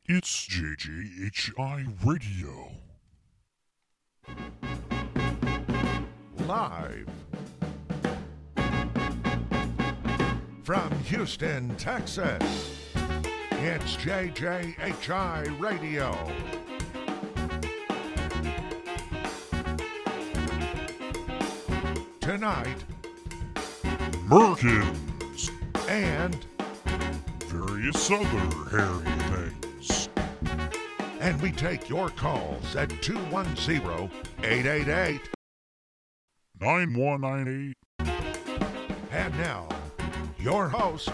It's JJHI Radio. Live from Houston, Texas, it's JJHI Radio. Tonight, Merkins and various other hairy things. And we take your calls at 9198. And now, your host,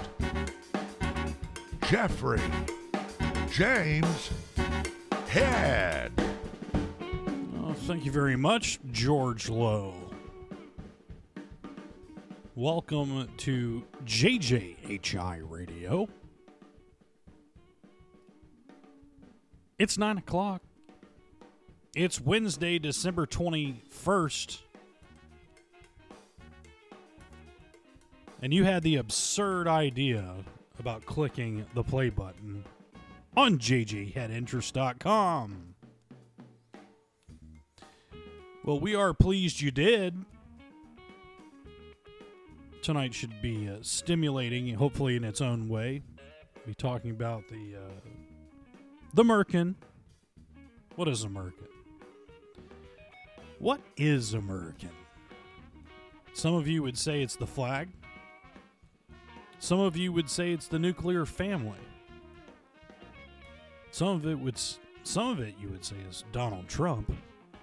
Jeffrey James Head. Oh, thank you very much, George Lowe. Welcome to JJHI Radio. It's 9 o'clock. It's Wednesday, December 21st. And you had the absurd idea about clicking the play button on jjheadinterest.com. Well, we are pleased you did. Tonight should be stimulating, hopefully in its own way. We'll be talking about the Merkin. What is a Merkin? What is a Merkin? Some of you would say it's the flag. Some of you would say it's the nuclear family. Some of it you would say is Donald Trump.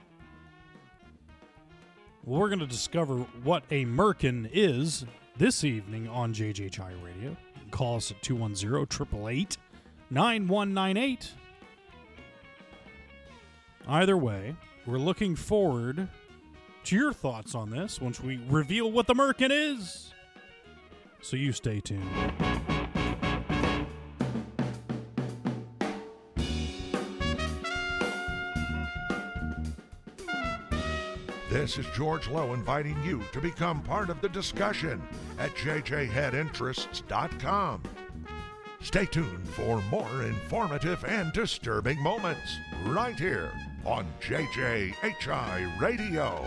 Well, we're going to discover what a Merkin is this evening on JJHI Radio. You can call us at 210-888-9198. Either way, we're looking forward to your thoughts on this once we reveal what the Merkin is. So you stay tuned. This is George Lowe inviting you to become part of the discussion at jjheadinterests.com. Stay tuned for more informative and disturbing moments right here on JJHI Radio.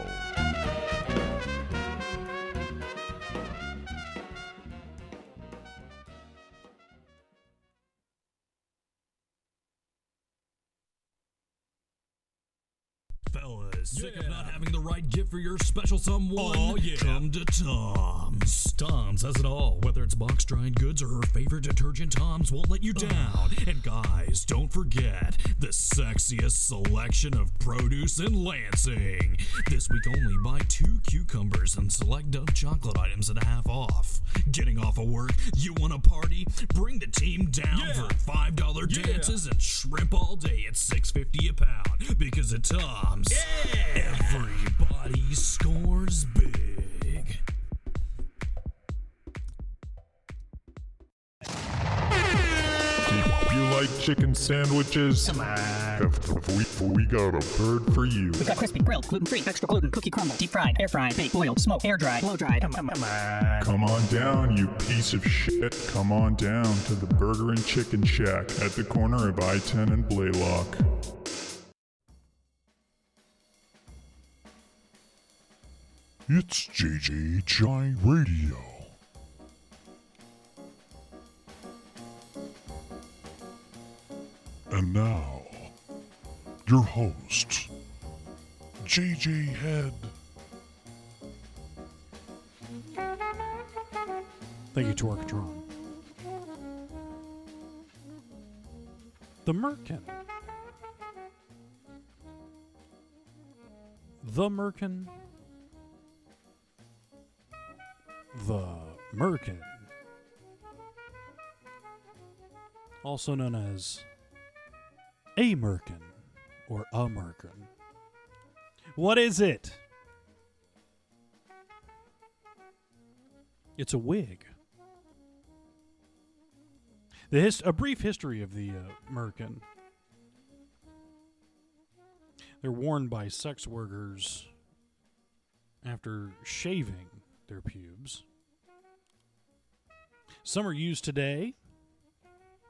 Sick of not having the right gift for your special someone? Oh, yeah. Come to Tom's. Tom's has it all. Whether it's box-dried goods or her favorite detergent, Tom's won't let you down. And guys, don't forget the sexiest selection of produce in Lansing. This week only, buy 2 cucumbers and select Dove chocolate items at half off. Getting off of work, you want to party? Bring the team down for $5 dances and shrimp all day at $6.50 a pound. Because at Tom's, everybody scores big. Do you like chicken sandwiches? Come on. We got a bird for you. We got crispy, grilled, gluten-free, extra gluten, cookie crumble, deep fried, air fried, baked, boiled, smoked, air dried, blow dried. Come on. Come on down, you piece of shit. Come on down to the Burger and Chicken Shack at the corner of I-10 and Blaylock. It's JJHI Radio. And now, your host, JJ Head. Thank you, Torkatron. The Merkin. The Merkin. The Merkin. Also known as a Merkin or a Merkin. What is it? It's a wig. A brief history of the Merkin. They're worn by sex workers after shaving their pubes. Some are used today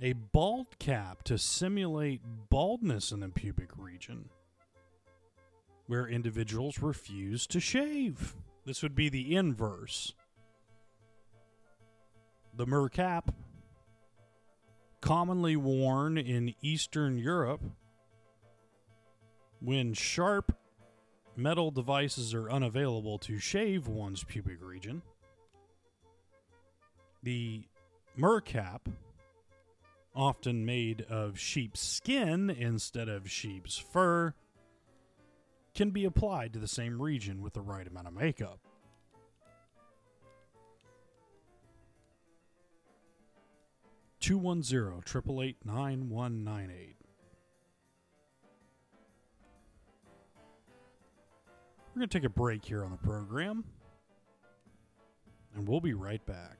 a bald cap to simulate baldness in the pubic region, where individuals refuse to shave. This would be the inverse. The mercap, commonly worn in Eastern Europe when sharp metal devices are unavailable to shave one's pubic region. The mercap, often made of sheep's skin instead of sheep's fur, can be applied to the same region with the right amount of makeup. (210-888-9198). We're going to take a break here on the program, and we'll be right back.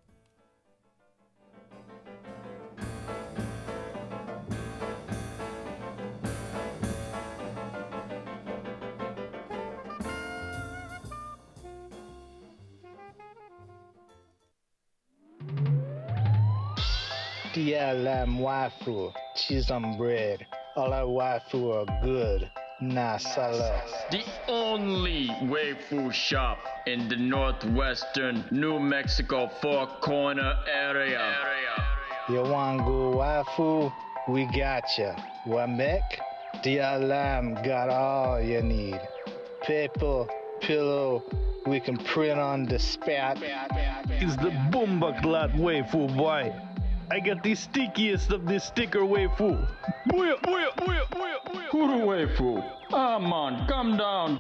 DLM waifu, cheese on bread. All our waifu are good. Nah, salah. The only waifu shop in the northwestern New Mexico Four Corner area. You want go waifu? We got ya. Wamek? DLM got all you need. Paper, pillow, we can print on the spat. It's the Boombaklaat waifu, boy. I got the stickiest of the sticker waifu. Booyah, booyah, booyah, booyah, booyah. Kuru waifu. Ah man, come down.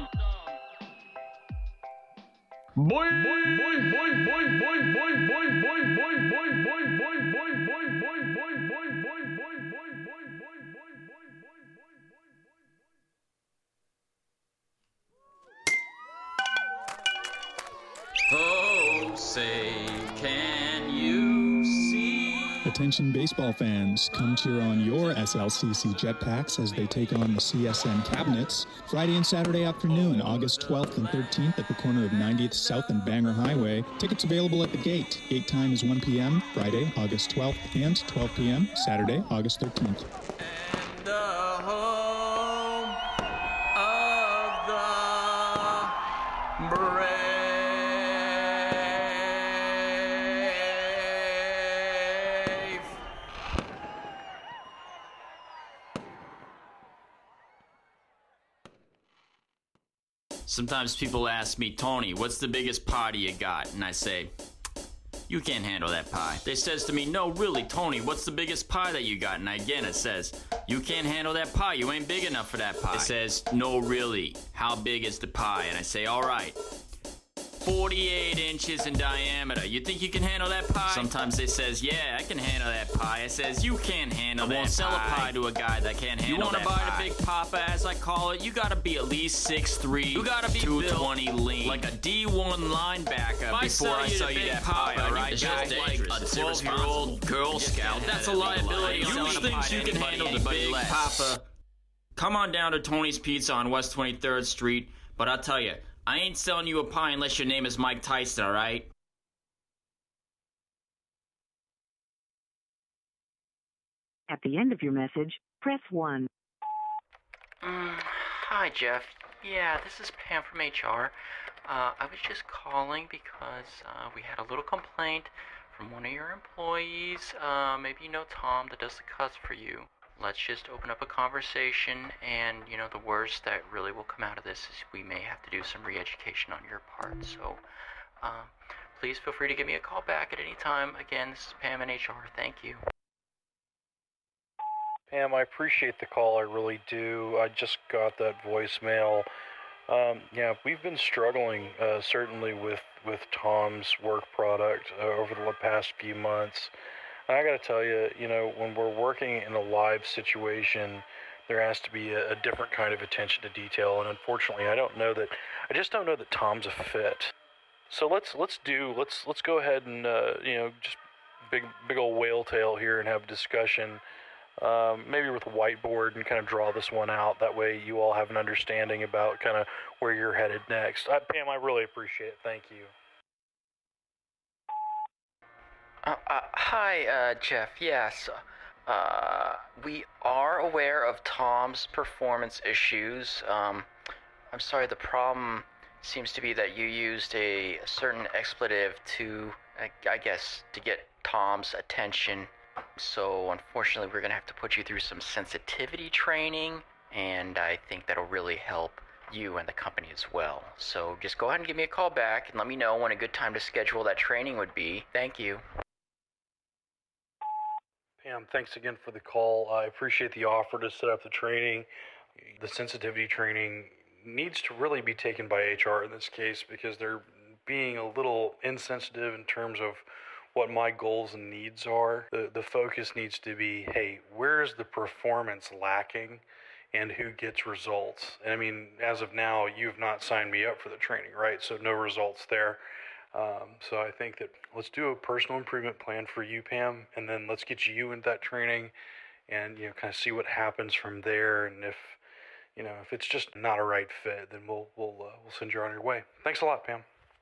Boy, boy, boy, boy, boy, boy, boy, boy, boy, boy, boy, boy, boy, boy, boy, boy, boy, boy, Oh, say, can you see? Attention baseball fans, come cheer on your SLCC Jetpacks as they take on the CSN Cabinets Friday and Saturday afternoon, August 12th and 13th at the corner of 90th South and Banger Highway. Tickets available at the gate. Gate time is 1 p.m. Friday, August 12th and 12 p.m. Saturday, August 13th. And the home of the brave. Sometimes people ask me, Tony, what's the biggest party you got? And I say, you can't handle that pie. They says to me, no, really, Tony, what's the biggest pie that you got? And again, it says, you can't handle that pie. You ain't big enough for that pie. It says, no, really, how big is the pie? And I say, all right, 48 inches in diameter. You think you can handle that pie? Sometimes they says, yeah, I can handle that pie. I says, you can't handle that pie. I won't sell a pie to a guy that can't handle that pie. You want to buy the Big Papa, as I call it? You got to be at least 6'3". You got to be 220 lean. Like a D1 linebacker before I sell you that pie, all right? Just like a 12-year-old Girl Scout. That's a liability. You think you can handle the Big Papa? Come on down to Tony's Pizza on West 23rd Street, but I'll tell you, I ain't selling you a pie unless your name is Mike Tyson, all right? At the end of your message, press 1. Hi, Jeff. Yeah, this is Pam from HR. I was just calling because we had a little complaint from one of your employees. Maybe you know Tom that does the cuts for you. Let's just open up a conversation, and, you know, the worst that really will come out of this is we may have to do some re-education on your part. So, please feel free to give me a call back at any time. Again, this is Pam in HR. Thank you. Pam, I appreciate the call. I really do. I just got that voicemail. Yeah, we've been struggling, certainly with Tom's work product over the past few months. And I got to tell you, you know, when we're working in a live situation, there has to be a different kind of attention to detail. And unfortunately, I just don't know that Tom's a fit. So let's go ahead and you know, just big old whale tail here and have a discussion, maybe with a whiteboard, and kind of draw this one out. That way, you all have an understanding about kind of where you're headed next. Pam, I really appreciate it. Thank you. Hi, Jeff. Yes, we are aware of Tom's performance issues. I'm sorry, the problem seems to be that you used a certain expletive to, I guess, to get Tom's attention. So, unfortunately, we're going to have to put you through some sensitivity training, and I think that'll really help you and the company as well. So, just go ahead and give me a call back and let me know when a good time to schedule that training would be. Thank you. Pam, thanks again for the call. I appreciate the offer to set up the training. The sensitivity training needs to really be taken by HR in this case because they're being a little insensitive in terms of what my goals and needs are. The focus needs to be, hey, where's the performance lacking and who gets results? And I mean, as of now, you've not signed me up for the training, right? So no results there. So I think that let's do a personal improvement plan for you, Pam, and then let's get you into that training and, kind of see what happens from there. And if it's just not a right fit, then we'll send you on your way. Thanks a lot, Pam.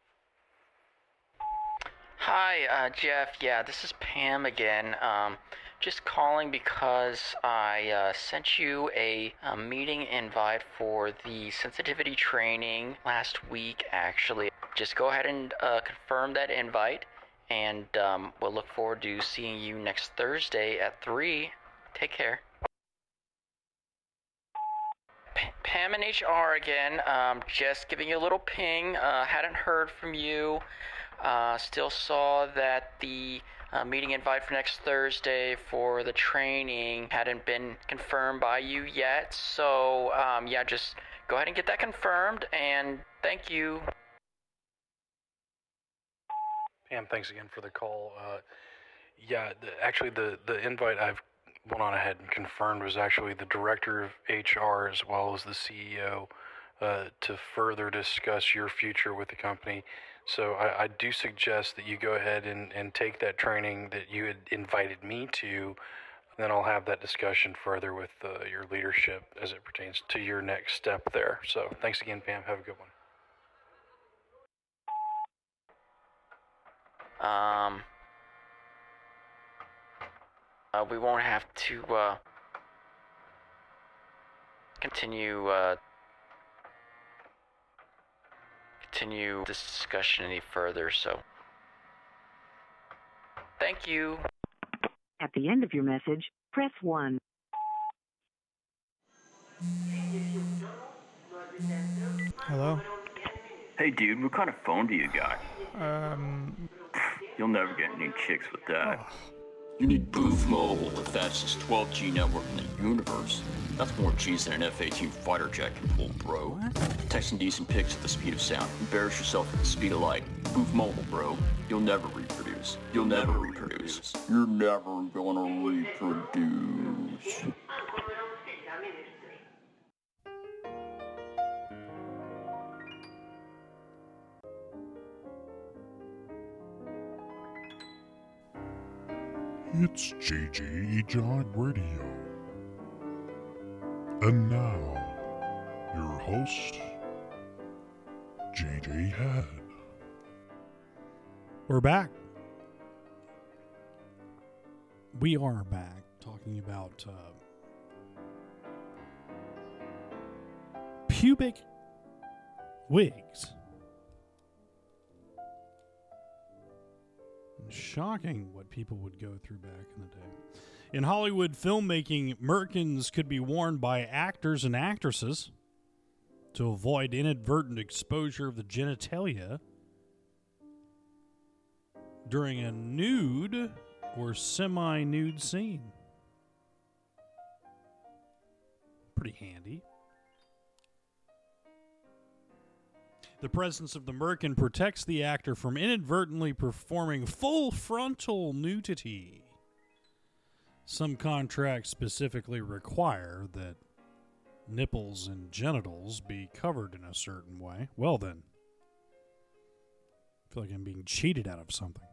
Hi, Jeff. Yeah, this is Pam again. Just calling because I sent you a meeting invite for the sensitivity training last week, actually. Just go ahead and confirm that invite, and we'll look forward to seeing you next Thursday at 3. Take care. Pam and HR again. Just giving you a little ping. Hadn't heard from you. Still saw that the meeting invite for next Thursday for the training hadn't been confirmed by you yet. So, yeah, just go ahead and get that confirmed, and thank you. Pam, thanks again for the call. Actually, the invite I've went on ahead and confirmed was actually the director of HR as well as the CEO to further discuss your future with the company. So I do suggest that you go ahead and take that training that you had invited me to, and then I'll have that discussion further with your leadership as it pertains to your next step there. So thanks again, Pam. Have a good one. We won't have to continue this discussion any further, so thank you. At the end of your message, press 1. Hello? Hey dude, what kind of phone do you got? You'll never get any chicks with that. Oh. You need Booth Mobile, the fastest 12G network in the universe. That's more G's than an F-18 fighter jet can pull, bro. What? Texting decent pics at the speed of sound. Embarrass yourself at the speed of light. Booth Mobile, bro. You'll never reproduce. You'll never reproduce. You're never gonna reproduce. It's JJ John Radio. And now, your host, JJ Head. We're back. We are back talking about pubic wigs. Shocking what people would go through back in the day. In Hollywood filmmaking, merkins could be worn by actors and actresses to avoid inadvertent exposure of the genitalia during a nude or semi-nude scene. Pretty handy. The presence of the merkin protects the actor from inadvertently performing full frontal nudity. Some contracts specifically require that nipples and genitals be covered in a certain way. Well then, I feel like I'm being cheated out of something.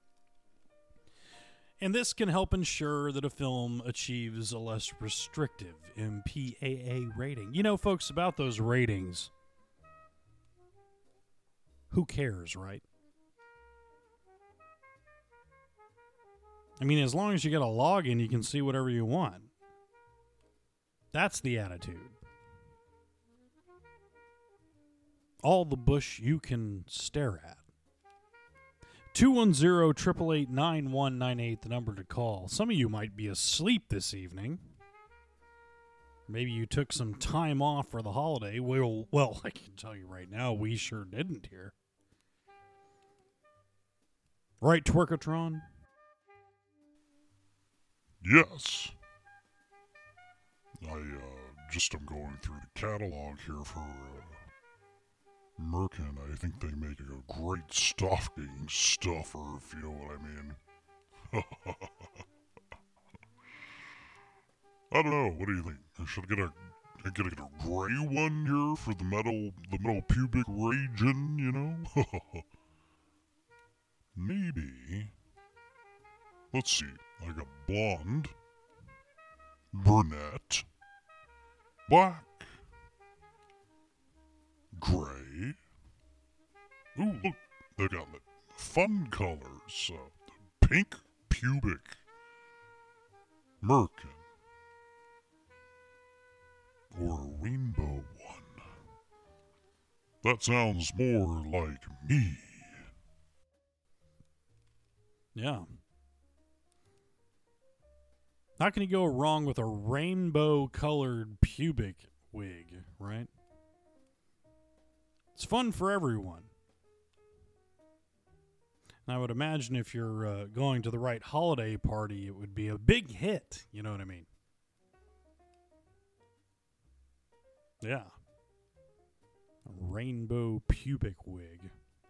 And this can help ensure that a film achieves a less restrictive MPAA rating. You know, folks, about those ratings, who cares, right? I mean, as long as you get a login, you can see whatever you want. That's the attitude. All the bush you can stare at. 210-888-9198, the number to call. Some of you might be asleep this evening. Maybe you took some time off for the holiday. Well, I can tell you right now, we sure didn't here. Right, Twerkatron? Yes. I just am going through the catalog here for Merkin. I think they make a great stocking stuffer, if you know what I mean. I don't know. What do you think? Should I get a gray one here for the metal pubic region? You know? Maybe. Let's see. I got blonde, brunette, black, gray. Ooh, look, they got fun colors. Pink pubic, merkin, or a rainbow one. That sounds more like me. Yeah. How can you go wrong with a rainbow-colored pubic wig, right? It's fun for everyone. And I would imagine if you're going to the right holiday party, it would be a big hit. You know what I mean? Yeah. A rainbow pubic wig.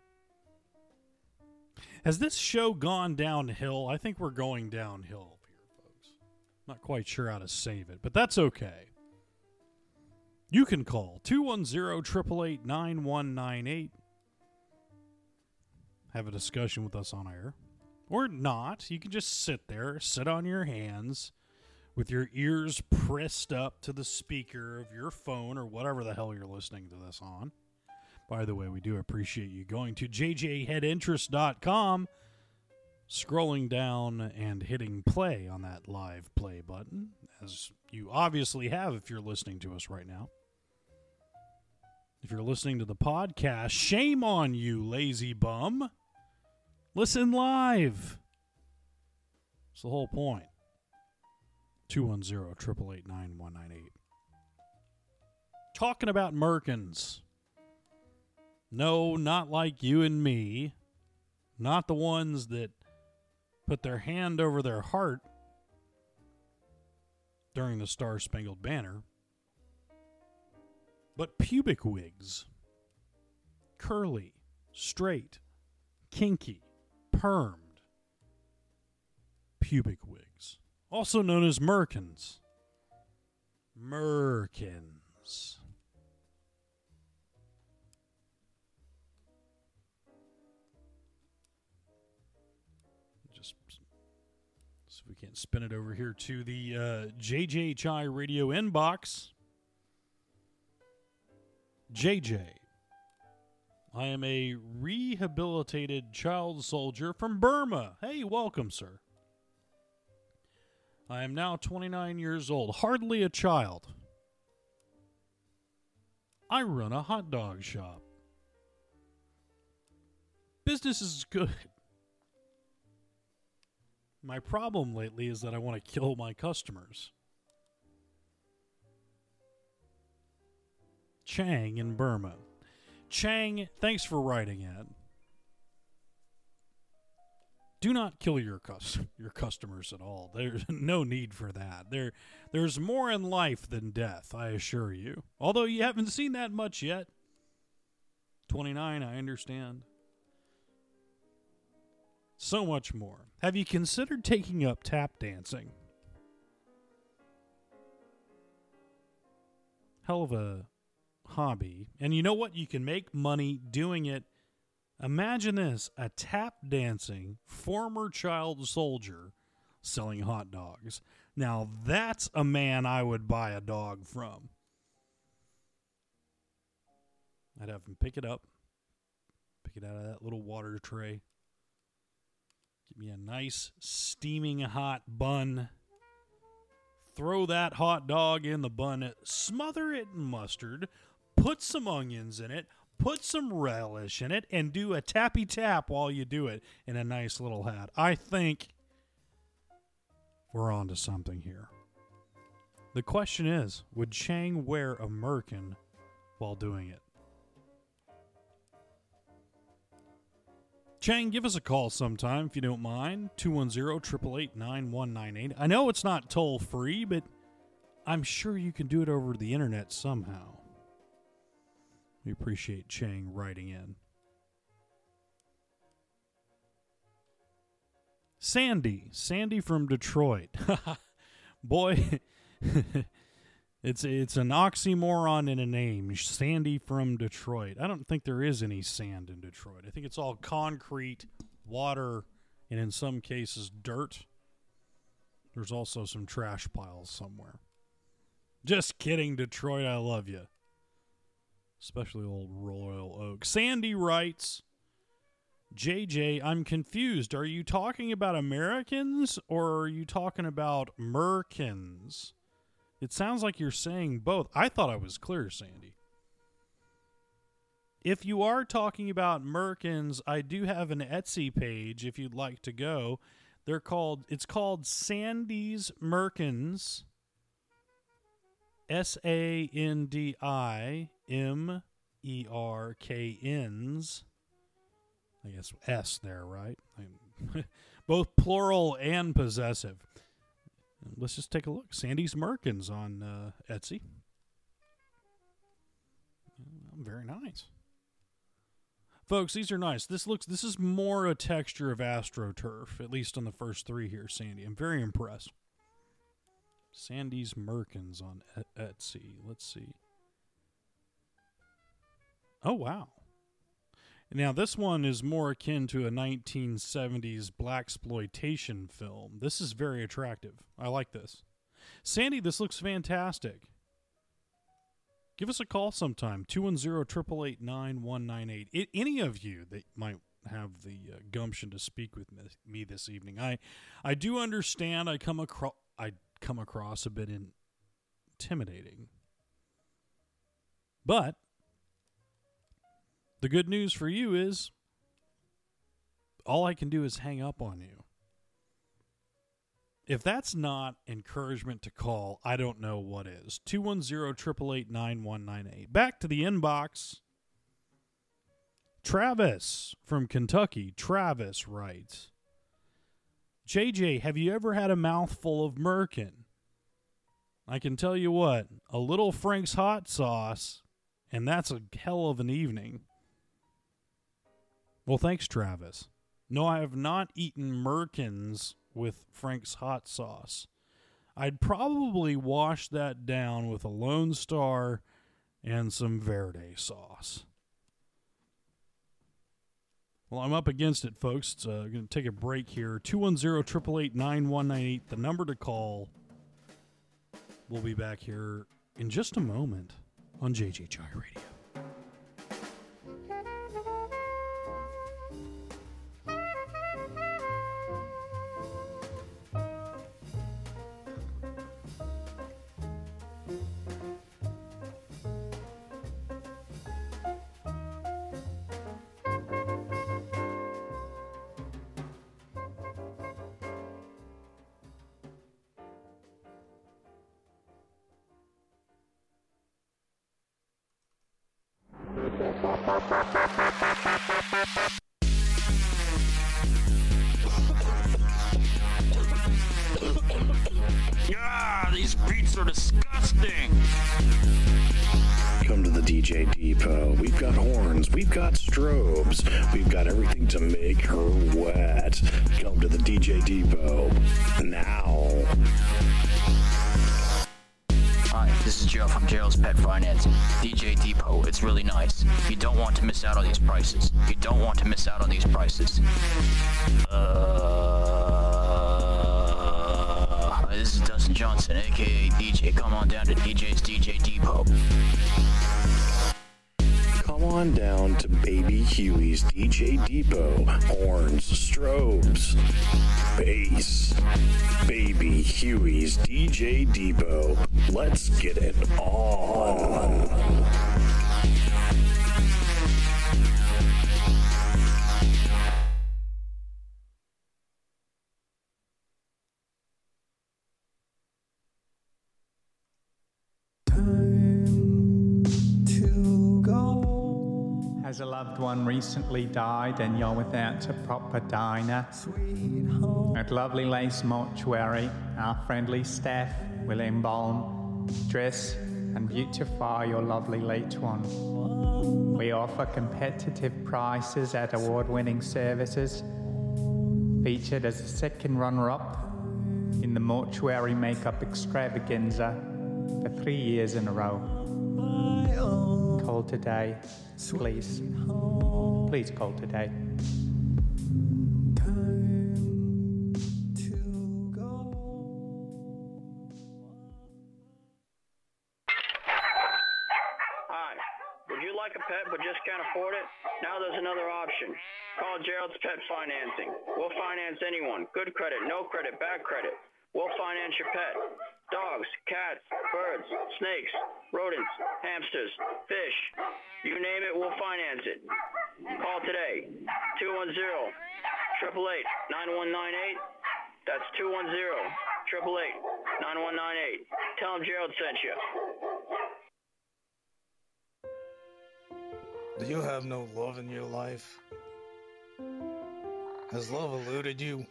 Has this show gone downhill? I think we're going downhill here, folks. Not quite sure how to save it, but that's okay. You can call 210-888-9198. Have a discussion with us on air. Or not. You can just sit there, sit on your hands with your ears pressed up to the speaker of your phone or whatever the hell you're listening to this on. By the way, we do appreciate you going to jjheadinterest.com, scrolling down and hitting play on that live play button, as you obviously have if you're listening to us right now. If you're listening to the podcast, shame on you, lazy bum. Listen live. That's the whole point. 210-888-9198. Talking about Merkins. No, not like you and me. Not the ones that put their hand over their heart during the Star-Spangled Banner. But pubic wigs. Curly, straight, kinky, permed. Pubic wigs. Also known as merkins. Merkins. Just see if we can't spin it over here to the JJHI radio inbox. JJ, I am a rehabilitated child soldier from Burma. Hey, welcome, sir. I am now 29 years old, hardly a child. I run a hot dog shop. Business is good. My problem lately is that I want to kill my customers. Chang in Burma. Chang, thanks for writing in. Do not kill your customers at all. There's no need for that. There's more in life than death, I assure you. Although you haven't seen that much yet. 29, I understand. So much more. Have you considered taking up tap dancing? Hell of a hobby. And you know what? You can make money doing it. Imagine this, a tap dancing former child soldier selling hot dogs. Now that's a man I would buy a dog from. I'd have him pick it up, pick it out of that little water tray, Give me a nice steaming hot bun. Throw that hot dog in the bun, smother it in mustard, put some onions in it, put some relish in it, and do a tappy tap while you do it in a nice little hat. I think we're on to something here. The question is, would Chang wear a merkin while doing it? Chang, give us a call sometime if you don't mind. 210-888-9198. I know it's not toll free, but I'm sure you can do it over the internet somehow. We appreciate Chang writing in. Sandy from Detroit. Boy, it's an oxymoron in a name. Sandy from Detroit. I don't think there is any sand in Detroit. I think it's all concrete, water, and in some cases dirt. There's also some trash piles somewhere. Just kidding, Detroit, I love you. Especially old Royal Oak. Sandy writes, JJ, I'm confused. Are you talking about Americans or are you talking about Merkins? It sounds like you're saying both. I thought I was clear, Sandy. If you are talking about Merkins, I do have an Etsy page if you'd like to go. It's called Sandy's Merkins. SANDIMERKNS. I guess S there, right? Both plural and possessive. Let's just take a look. Sandy's Merkins on Etsy. Very nice. Folks, these are nice. This is more a texture of AstroTurf, at least on the first three here, Sandy. I'm very impressed. Sandy's Merkins on Etsy. Let's see. Oh, wow. Now, this one is more akin to a 1970s blaxploitation film. This is very attractive. I like this. Sandy, this looks fantastic. Give us a call sometime. 210-888-9198. Any of you that might have the gumption to speak with me this evening. I do understand I come across a bit intimidating. But the good news for you is all I can do is hang up on you. If that's not encouragement to call, I don't know what is. 210-888-9198. Back to the inbox. Travis from Kentucky. Travis writes, JJ, have you ever had a mouthful of merkin? I can tell you what, a little Frank's hot sauce, and that's a hell of an evening. Well, thanks, Travis. No, I have not eaten merkins with Frank's hot sauce. I'd probably wash that down with a Lone Star and some Verde sauce. Well, I'm up against it, folks. I'm going to take a break here. 210-888-9198, the number to call. We'll be back here in just a moment on JJHI Radio. Yeah, these beats are disgusting. Come to the DJ Depot. We've got horns, we've got strobes, we've got everything to make her wet. Come to the DJ Depot now. Hi, this is Joe from Gerald's Pet Financing. DJ Depot, it's really nice. You don't want to miss out on these prices. You don't want to miss out on these prices. This is Dustin Johnson, aka DJ. Come on down to DJ's DJ Depot. Come on down to Baby Huey's DJ Depot. Horns, strobes, bass. Baby Huey's DJ Depot. Let's get it on. Has a loved one recently died and you're without a proper diner? At Lovely Lace Mortuary, our friendly staff will embalm, dress and beautify your lovely late one. We offer competitive prices at award-winning services, featured as a second runner-up in the Mortuary Makeup Extravaganza for 3 years in a row. Call today, please. Please call today. Hi. Would you like a pet but just can't afford it? Now there's another option. Call Gerald's Pet Financing. We'll finance anyone. Good credit, no credit, bad credit. We'll finance your pet. Dogs, cats, birds, snakes, rodents, hamsters, fish. You name it, we'll finance it. Call today. 210-888-9198. That's 210-888-9198. Tell them Gerald sent you. Do you have no love in your life? Has love eluded you?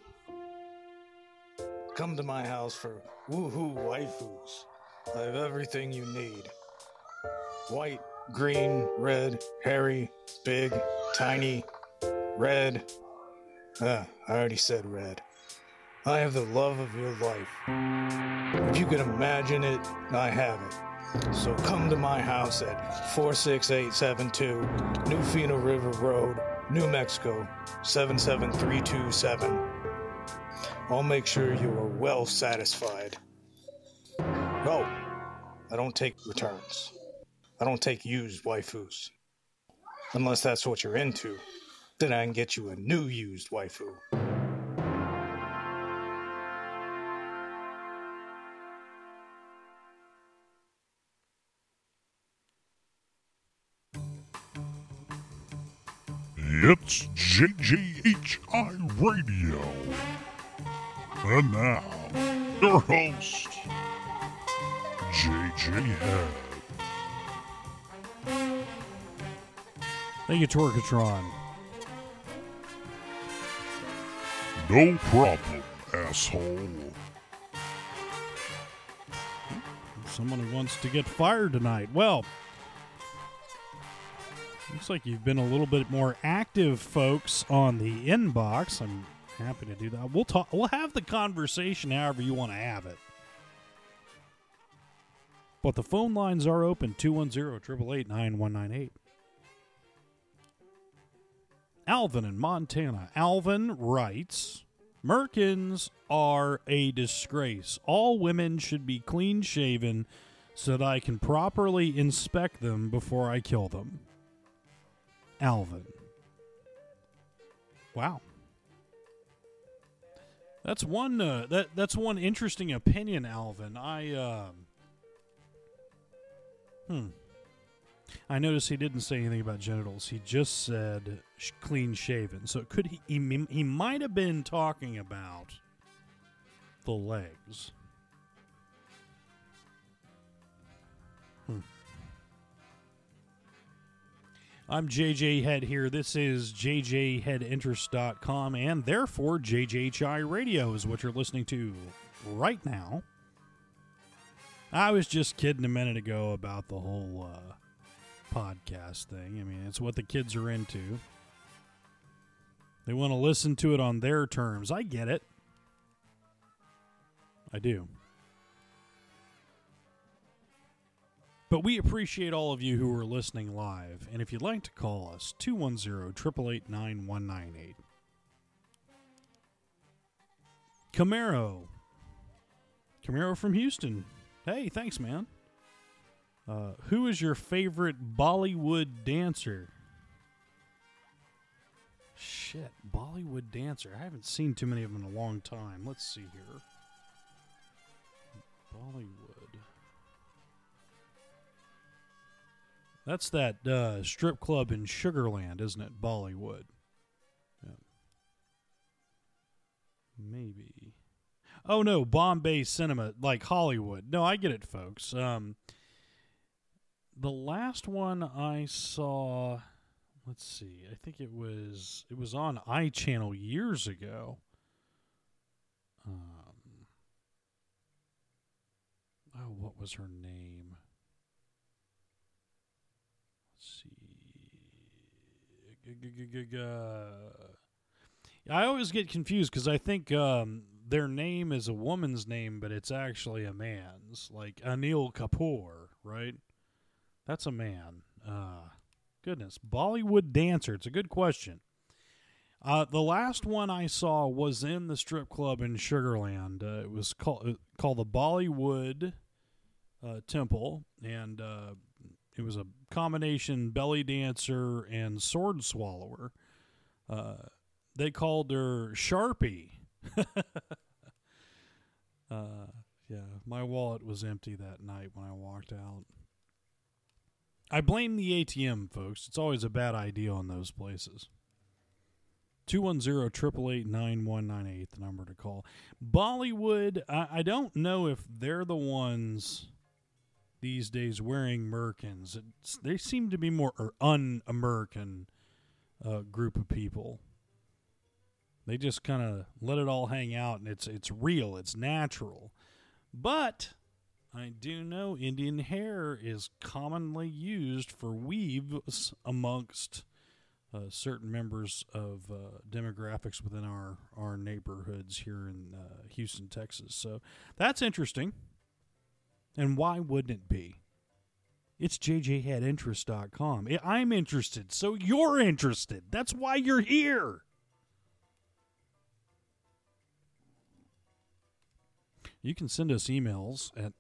Come to my house for woohoo waifus. I have everything you need. White, green, red, hairy, big, tiny, red. I already said red. I have the love of your life. If you can imagine it, I have it. So come to my house at 46872 New Fino River Road, New Mexico, 77327. I'll make sure you are well satisfied. No, I don't take returns. I don't take used waifus. Unless that's what you're into, then I can get you a new used waifu. It's JJHI Radio. And now, your host, JJ Head. Thank you, Torkatron. No problem, asshole. Someone who wants to get fired tonight. Well, looks like you've been a little bit more active, folks, on the inbox. I'm happy to do that. We'll have the conversation however you want to have it. But the phone lines are open, 210-888-9198. Alvin in Montana. Alvin writes, Merkins are a disgrace. All women should be clean-shaven so that I can properly inspect them before I kill them. Alvin. Wow. That's one that's one interesting opinion, Alvin. I noticed he didn't say anything about genitals. He just said clean shaven. So could he might have been talking about the legs. I'm JJ Head here. This is JJHeadInterest.com, and therefore JJHI Radio is what you're listening to right now. I was just kidding a minute ago about the whole podcast thing. I mean, it's what the kids are into. They want to listen to it on their terms. I get it. I do. But we appreciate all of you who are listening live. And if you'd like to call us, 210-888-9198. Camaro from Houston. Hey, thanks, man. Who is your favorite Bollywood dancer? Shit, Bollywood dancer. I haven't seen too many of them in a long time. Let's see here. Bollywood. That's that strip club in Sugarland, isn't it? Bollywood. Yeah. Maybe. Oh, no, Bombay Cinema, like Hollywood. No, I get it, folks. The last one I saw, let's see, I think it was on iChannel years ago. What was her name? Let's see. I always get confused because I think their name is a woman's name, but it's actually a man's. Like Anil Kapoor, right? That's a man. Goodness. Bollywood dancer. It's a good question. The last one I saw was in the strip club in Sugarland. It was called the Bollywood Temple, and it was a combination belly dancer and sword swallower. They called her Sharpie. Yeah, my wallet was empty that night when I walked out. I blame the ATM, folks. It's always a bad idea on those places. 210-888-9198, the number to call. Bollywood, I don't know if they're the ones these days wearing merkins. They seem to be more un-American group of people. They just kind of let it all hang out, and it's real, it's natural. But I do know Indian hair is commonly used for weaves amongst certain members of demographics within our neighborhoods here in Houston, Texas. So that's interesting. And why wouldn't it be? It's jjheadinterest.com. I'm interested, so you're interested. That's why you're here. You can send us emails at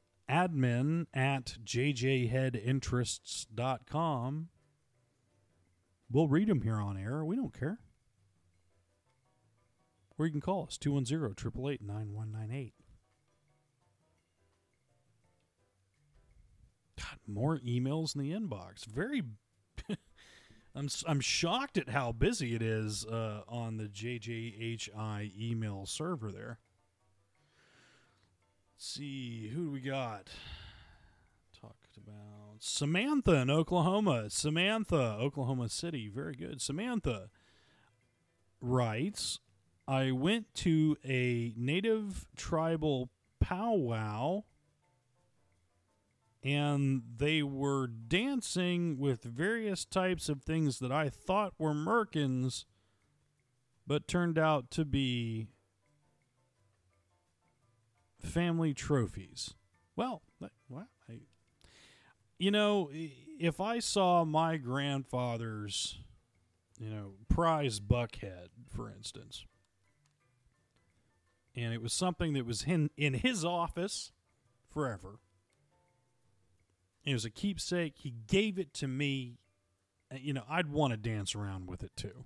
admin@jjheadinterests.com. We'll read them here on air. We don't care. Or you can call us, 210-888-9198. God, more emails in the inbox. Very... I'm shocked at how busy it is on the JJHI email server there. Let's see, who do we got? Talked about Samantha in Oklahoma. Samantha, Oklahoma City. Very good. Samantha writes, I went to a native tribal powwow and they were dancing with various types of things that I thought were merkins, but turned out to be family trophies. Well, if I saw my grandfather's, prize buckhead, for instance, and it was something that was in his office forever, it was a keepsake, he gave it to me, I'd want to dance around with it too.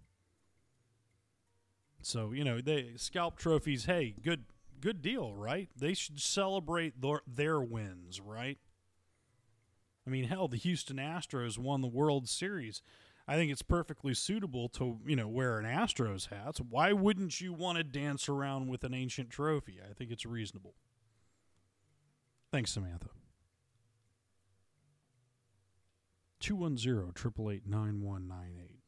So, they scalp trophies, hey, good deal, right? They should celebrate their wins, right? I mean, hell, the Houston Astros won the World Series. I think it's perfectly suitable to, wear an Astros hat. So why wouldn't you want to dance around with an ancient trophy? I think it's reasonable. Thanks, Samantha. 210-888-9198.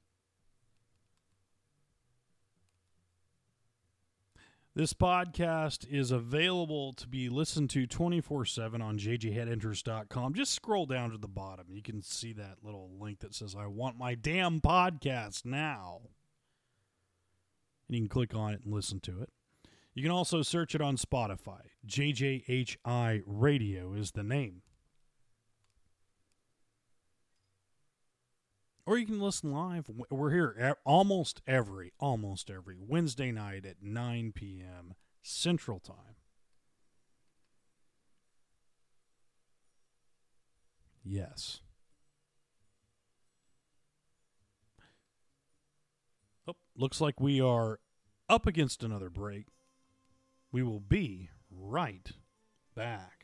This podcast is available to be listened to 24/7 on jjheadinterest.com. Just scroll down to the bottom. You can see that little link that says, I want my damn podcast now. And you can click on it and listen to it. You can also search it on Spotify. JJHI Radio is the name. Or you can listen live. We're here almost every Wednesday night at 9 p.m. Central Time. Yes. Oh, looks like we are up against another break. We will be right back.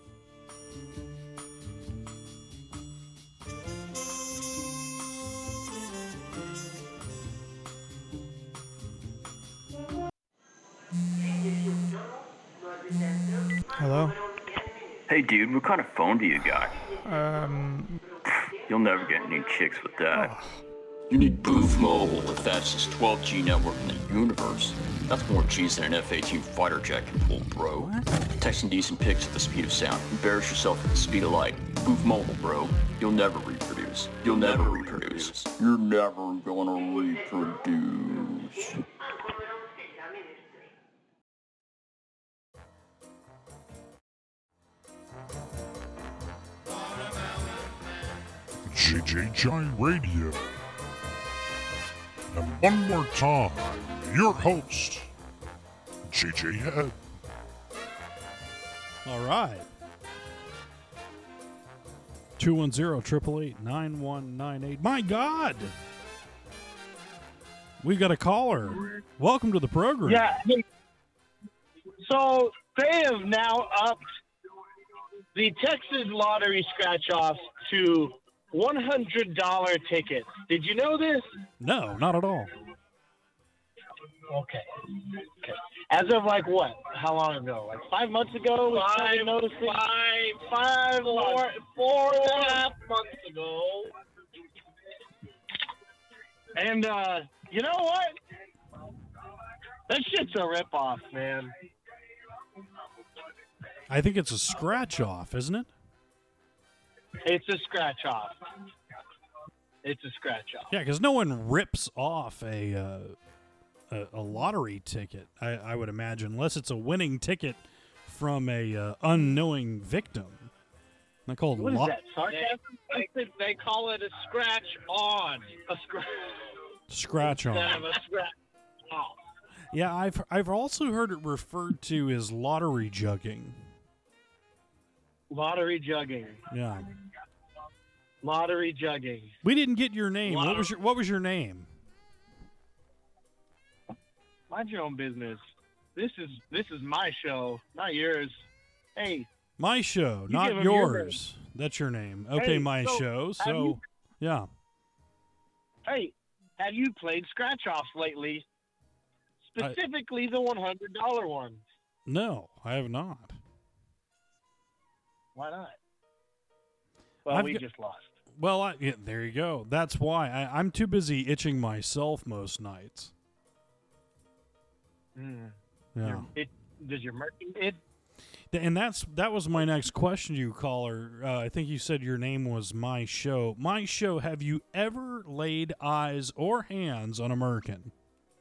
Hello? Hey, dude, what kind of phone do you got? You'll never get any chicks with that. You need Booth Mobile, the fastest 12G network in the universe. That's more G's than an F-18 fighter jet can pull, bro. Texting decent pics at the speed of sound. Embarrass yourself at the speed of light. Booth Mobile, bro. You'll never reproduce. You'll never reproduce. You're never gonna reproduce. JJJ Radio. And one more time, your host, JJ Head. All right. 210-888-9198. My God! We got a caller. Welcome to the program. Yeah. So they have now upped the Texas lottery scratch-off to $100 tickets. Did you know this? No, not at all. Okay. As of like what? How long ago? Like 5 months ago? Four and a half months ago. And you know what? That shit's a ripoff, man. I think it's a scratch-off, isn't it? It's a scratch-off. It's a scratch-off. Yeah, because no one rips off a lottery ticket, I would imagine, unless it's a winning ticket from a unknowing victim. They call it What is that, sarcasm? They call it a scratch-on. A scratch-on. Instead of a scratch-off. Yeah, I've also heard it referred to as lottery jugging. Lottery jugging. Yeah. Lottery jugging. We didn't get your name. What was your name? Mind your own business. This is my show, not yours. Hey. My show, not yours. That's your name. Okay, my show. So, yeah. Hey, have you played scratch-offs lately? Specifically the $100 ones. No, I have not. Why not? Well, we just lost. Well, there you go. That's why. I'm too busy itching myself most nights. Yeah. Does your Merkin it? And that was my next question to you, caller. I think you said your name was My Show. My Show, have you ever laid eyes or hands on a Merkin?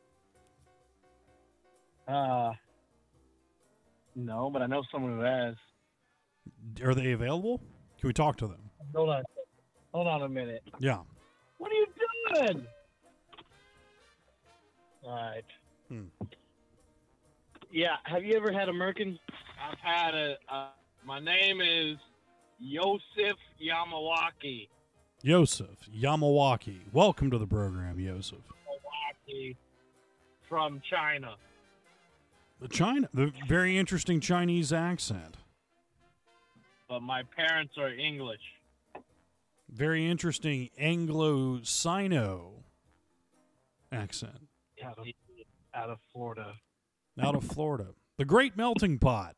No, but I know someone who has. Are they available? Can we talk to them? Hold on a minute. Yeah. What are you doing? All right. Yeah, have you ever had a Merkin? I've had my name is Yosef Yamawaki. Yosef Yamawaki. Welcome to the program, Yosef. Yamawaki from China. The very interesting Chinese accent. But my parents are English. Very interesting Anglo-Sino accent. Out of Florida. Out of Florida. The Great Melting Pot.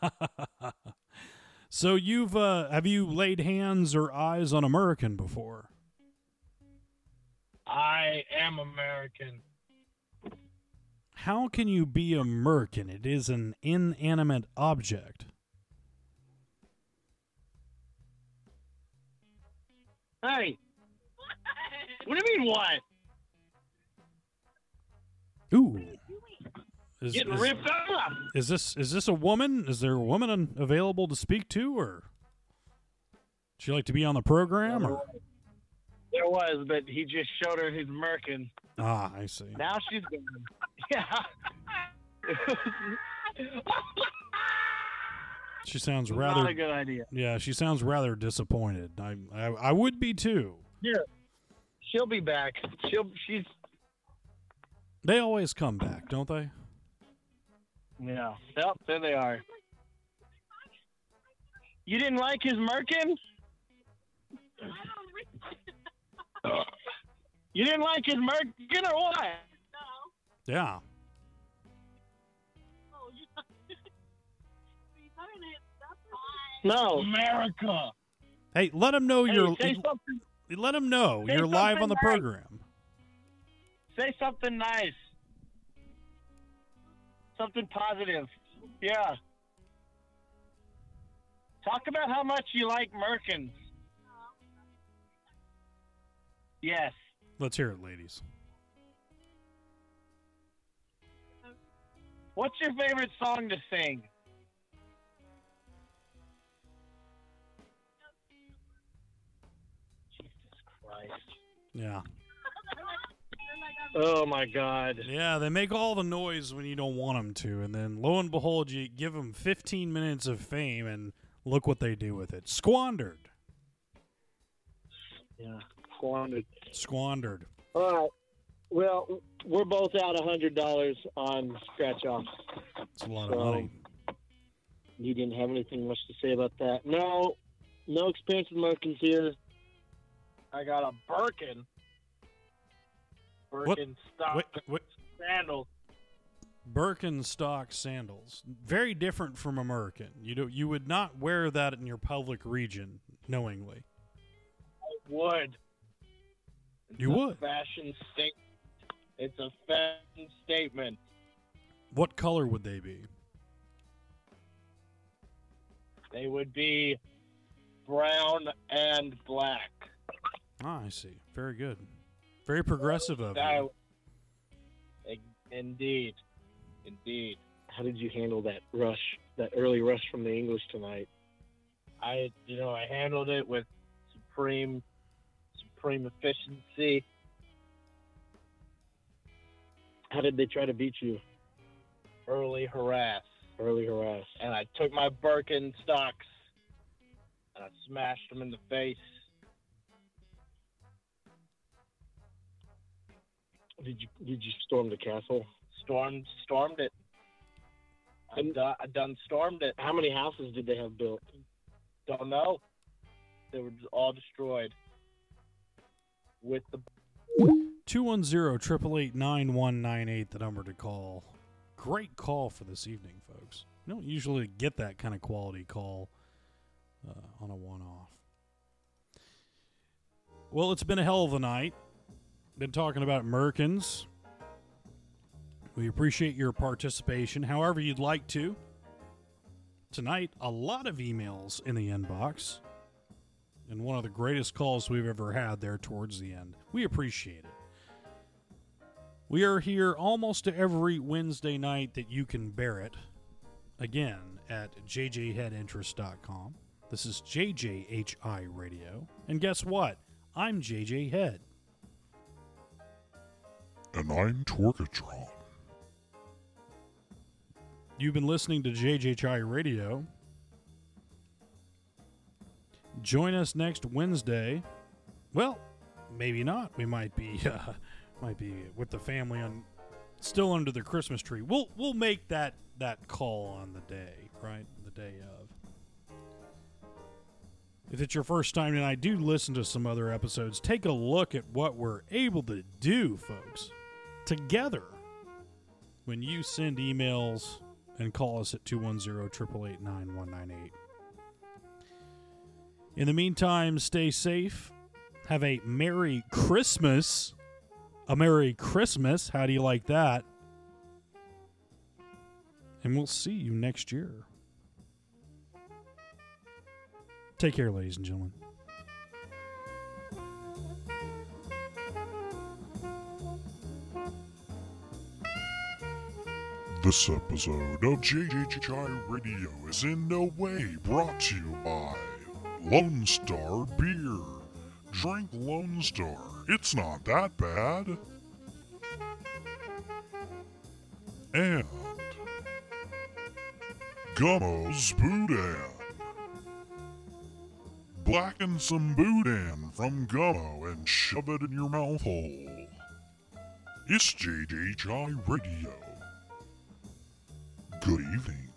So have you laid hands or eyes on American before? I am American. How can you be American? It is an inanimate object. Hey. What do you mean what? Ooh. Getting ripped up. Is this a woman? Is there a woman available to speak to, or would she like to be on the program? Or? There was, but he just showed her his Merkin. Ah, I see. Now she's gone. Yeah. She sounds Not rather a good idea. Yeah, she sounds rather disappointed. I would be too. Yeah, she'll be back. She's. They always come back, don't they? Yeah. Yep. There they are. You didn't like his merkin? You didn't like his merkin or what? Yeah. No. America. Hey, let them know you're. Say something. Let them know Say you're live on the something nice. program. Say something nice. Something positive. Yeah. Talk about how much you like merkins. Yes. Let's hear it, ladies. What's your favorite song to sing? Jesus Christ. Yeah. Oh, my God. Yeah, they make all the noise when you don't want them to, and then lo and behold, you give them 15 minutes of fame, and look what they do with it. Squandered. Yeah, squandered. Squandered. All right. Well, we're both out $100 on scratch-offs. It's a lot of money. You didn't have anything much to say about that. No experience with merkins here. I got a Birkin. Birkenstock sandals. Birkenstock sandals. Very different from a merkin. You would not wear that in your public region knowingly. I would. You would. Fashion statement. It's a fashion statement. What color would they be? They would be brown and black. Ah, I see. Very good. Very progressive of you. Indeed. How did you handle that rush, that early rush from the English tonight? I handled it with supreme efficiency. How did they try to beat you? Early harass. And I took my Birkenstocks and I smashed them in the face. Did you storm the castle? Stormed it. I done stormed it. How many houses did they have built? Don't know. They were all destroyed. With the 210-888-9198, the number to call. Great call for this evening, folks. You don't usually get that kind of quality call on a one-off. Well, it's been a hell of a night. Been talking about merkins. We appreciate your participation however you'd like to. Tonight, a lot of emails in the inbox. And one of the greatest calls we've ever had there towards the end. We appreciate it. We are here almost every Wednesday night that you can bear it. Again, at jjheadinterest.com. This is JJHI Radio. And guess what? I'm JJ Head. And I'm Torkatron. You've been listening to JJHI Radio. Join us next Wednesday. Well, maybe not. We might be with the family still under the Christmas tree. We'll make that call on the day, right? The day of. If it's your first time tonight, do listen to some other episodes. Take a look at what we're able to do, folks, together when you send emails and call us at 210-888-9198. In the meantime, stay safe. Have a Merry Christmas. A Merry Christmas. How do you like that? And we'll see you next year. Take care, ladies and gentlemen. This episode of JJHI Radio is in no way brought to you by Lone Star Beer. Drink Lone Star. It's not that bad. And Gummo's Boudin. Blacken some Boudin from Gummo and shove it in your mouth hole. It's JHI Radio. Good evening.